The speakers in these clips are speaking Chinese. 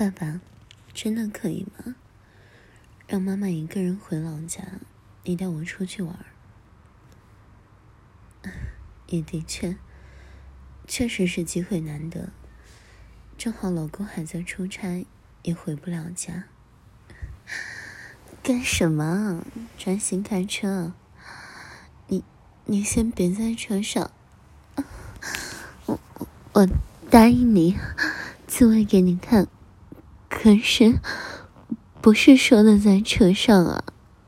爸爸，真的可以吗？让妈妈一个人回老家，你带我出去玩。也的确，确实是机会难得，正好老公还在出差，也回不了家。干什么？专心开车。你先别在车上，我答应你，自慰给你看。可是，不是说的在车上啊。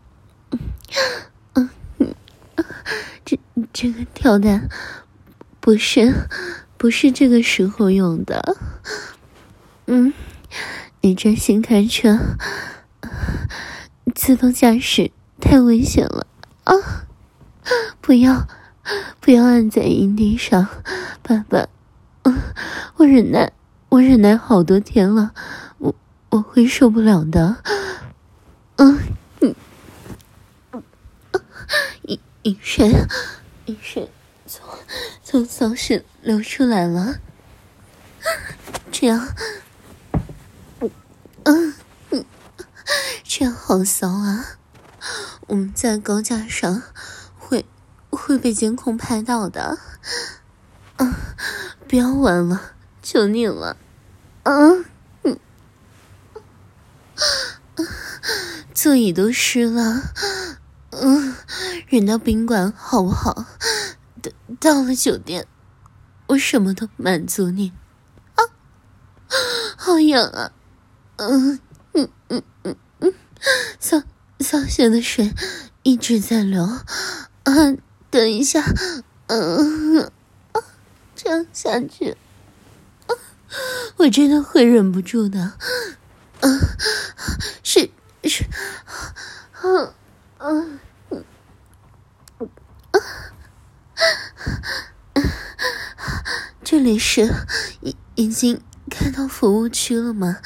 这个跳蛋不是这个时候用的。你专心开车，自动驾驶太危险了啊！不要按在营地上，爸爸，我忍耐好多天了，我会受不了的。饮水从骚室流出来了，这样好骚啊！我们在高架上会被监控拍到的。不要玩了，求你了。座椅都湿了。忍到宾馆好不好？到了酒店，我什么都满足你。好痒啊！骚血的水一直在流。等一下，这样下去，我真的会忍不住的。这里是已经开到服务区了吗？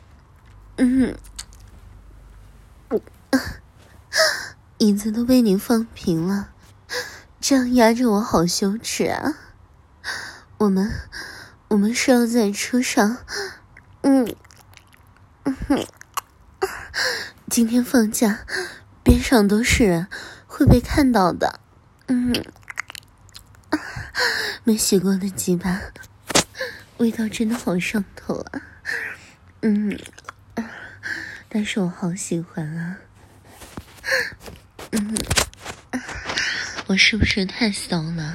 椅子都被你放平了，这样压着我好羞耻啊！我们是要在车上，今天放假，边上都是人，会被看到的。没洗过的鸡巴，味道真的好上头啊！但是我好喜欢啊！我是不是太骚了？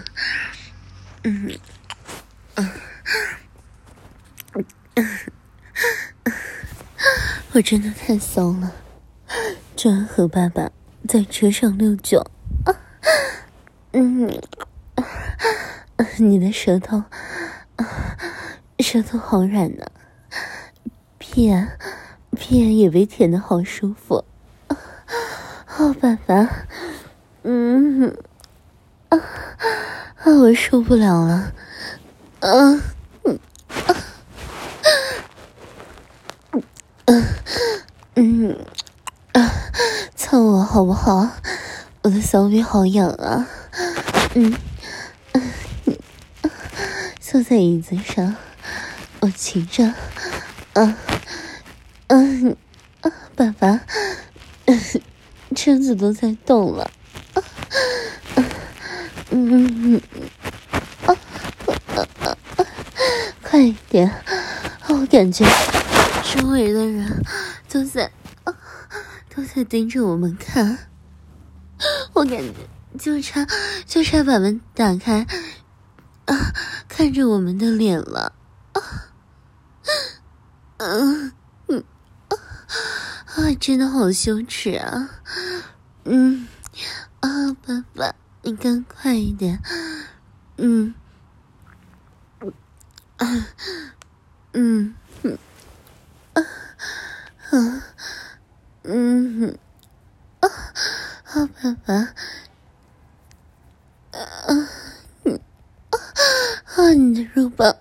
我真的太骚了，居然和爸爸在车上69。你的舌头好软呢，屁眼也被舔得好舒服。爸爸，我受不了了。操我好不好？我的骚逼好痒啊！坐在椅子上，我骑着。爸爸，车子都在动了。快一点！我感觉周围的人都在盯着我们看，我感觉就差把门打开，看着我们的脸了。真的好羞耻啊！爸爸，你更快一点。爸爸，你的肉棒，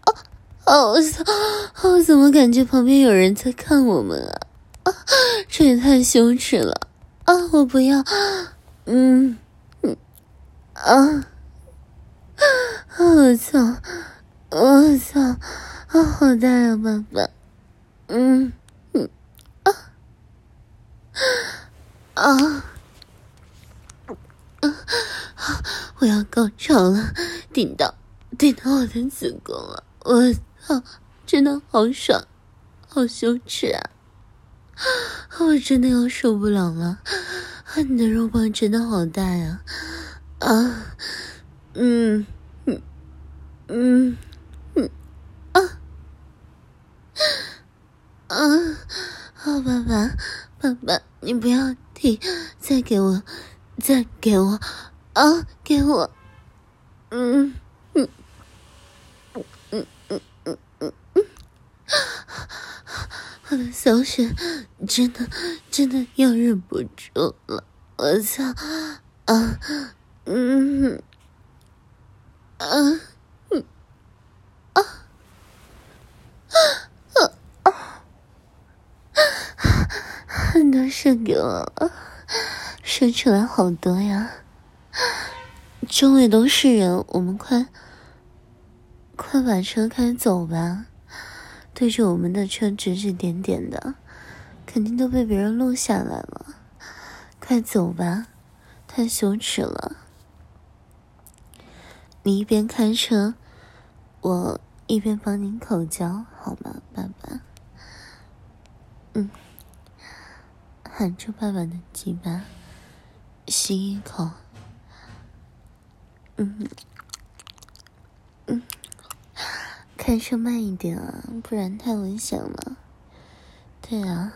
我怎么感觉旁边有人在看我们啊？这也太羞耻了我不要。我操，好大呀，爸爸！ 嗯嗯啊啊啊！我要高潮了，顶到我的子宫了，我操，真的好爽，好羞耻啊！我真的要受不了了，你的肉棒真的好大呀！啊，嗯嗯嗯嗯啊啊！好，爸爸，你不要停，再给我啊，给我，嗯嗯嗯嗯嗯嗯嗯，我的小雪真的要忍不住了，我操啊！嗯啊嗯啊很多射给我了，射出来好多呀！周围都是人，我们快把车开走吧！对着我们的车指指点点的，肯定都被别人录下来了。快走吧，太羞耻了！你一边开车，我一边帮您口交，好吗，爸爸？含住爸爸的鸡巴，吸一口。开车慢一点啊，不然太危险了。对啊，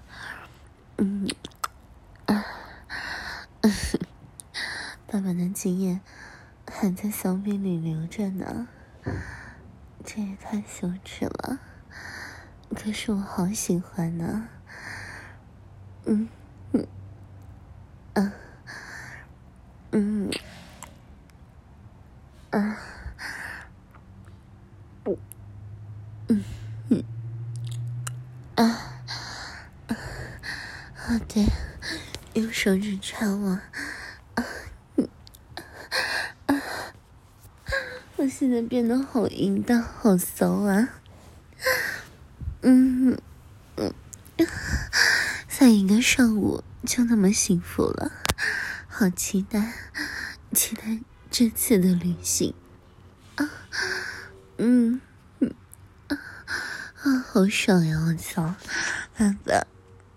爸爸的精液还在小臂里流着呢，这也太羞耻了。可是我好喜欢呢。对，用手指插我。我现在变得好淫荡，好骚啊！才一个上午就那么幸福了，好期待这次的旅行啊！好爽呀！我操，爸爸，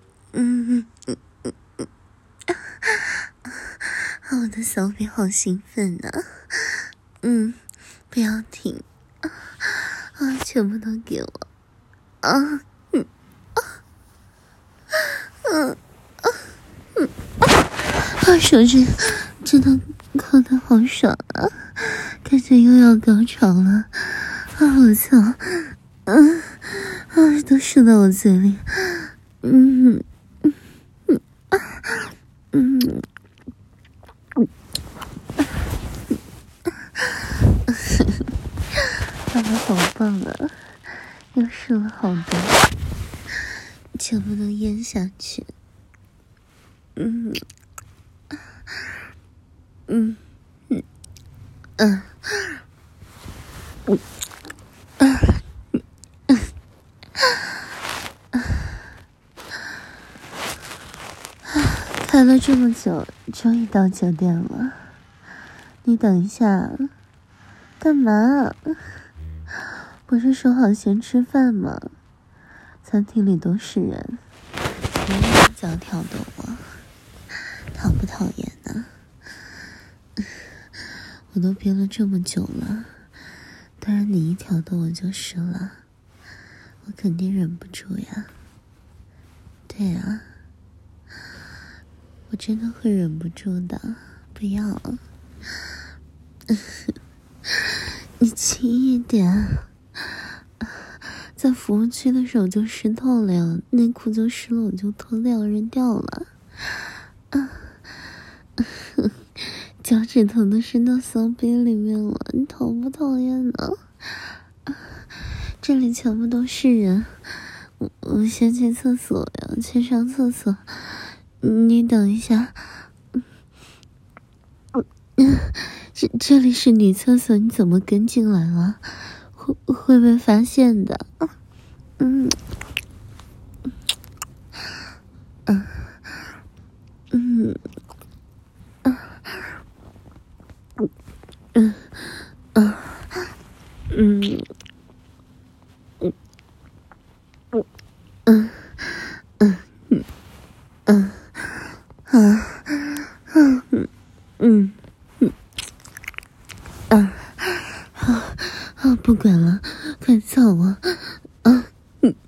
我的小臂好兴奋呢！不要停全部都给我手指真的扣得好爽啊！感觉又要高潮了我操！都射到我嘴里，爸爸好棒啊！又射了好多，全部都咽下去。开了这么久，终于到酒店了。你等一下，干嘛？不是说好先吃饭吗？餐厅里都是人，你一脚挑逗我，讨不讨厌呢？我都憋了这么久了，当然你一挑逗我就是了，我肯定忍不住呀。对啊，我真的会忍不住的，不要。你轻一点，在服务区的时候就湿透了呀，内裤就湿了，我就脱掉扔掉了。脚趾头都伸到骚逼里面了，你讨不讨厌呢？这里全部都是人，我先去厕所呀，去上厕所。你等一下。这里是女厕所，你怎么跟进来了？会被发现的。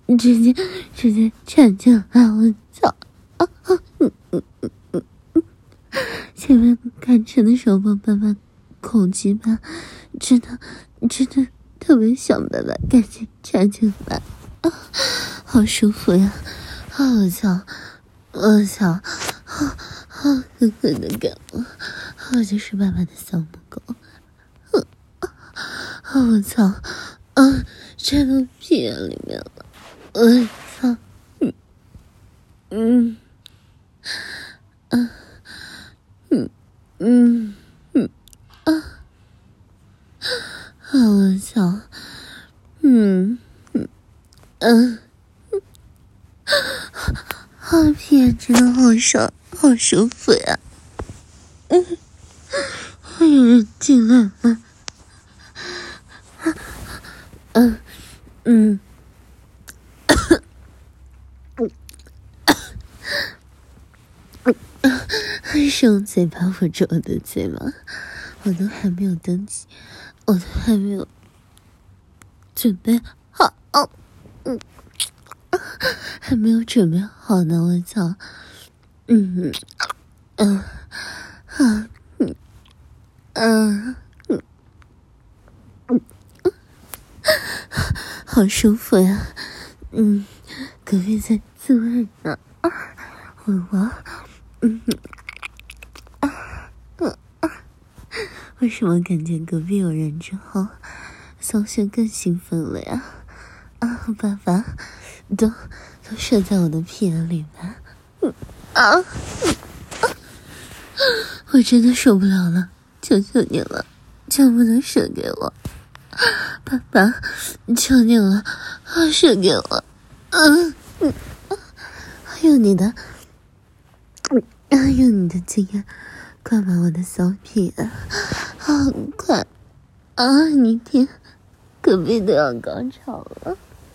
直接插进来，我操！前面看着的时候，爸爸口技吧，真的特别想爸爸赶紧插进来，好舒服呀！我操！狠狠的干我就是爸爸的小母狗。我操！插到屁眼里面了！我操！我操！屁眼真的好爽，好舒服呀！还有人进来了。是用嘴巴捂着我的嘴吗？我都还没有登记，我都还没有准备好，还没有准备好呢！我操！好舒服呀！隔壁在自慰呢，为什么感觉隔壁有人之后，小雪更兴奋了呀？爸爸都射在我的屁眼里面，我真的受不了了，求求你了，能不能射给我？爸爸，求你了，射给我！用你的经验灌满我的小屁眼，好快！你听，隔壁都要高潮了！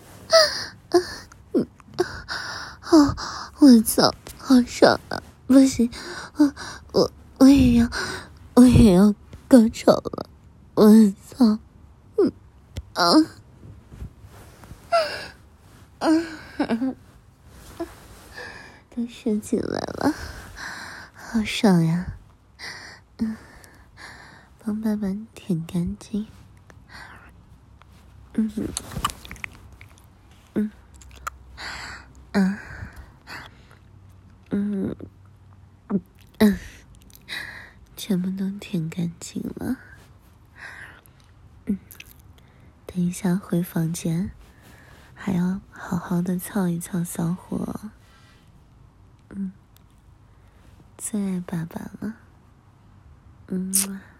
我操，好爽啊！不行，我也要高潮了！我操！都射进来了，好爽呀！帮爸爸舔干净。全部都舔干净了。等一下回房间，还要好好的操一操小伙。最爱爸爸了。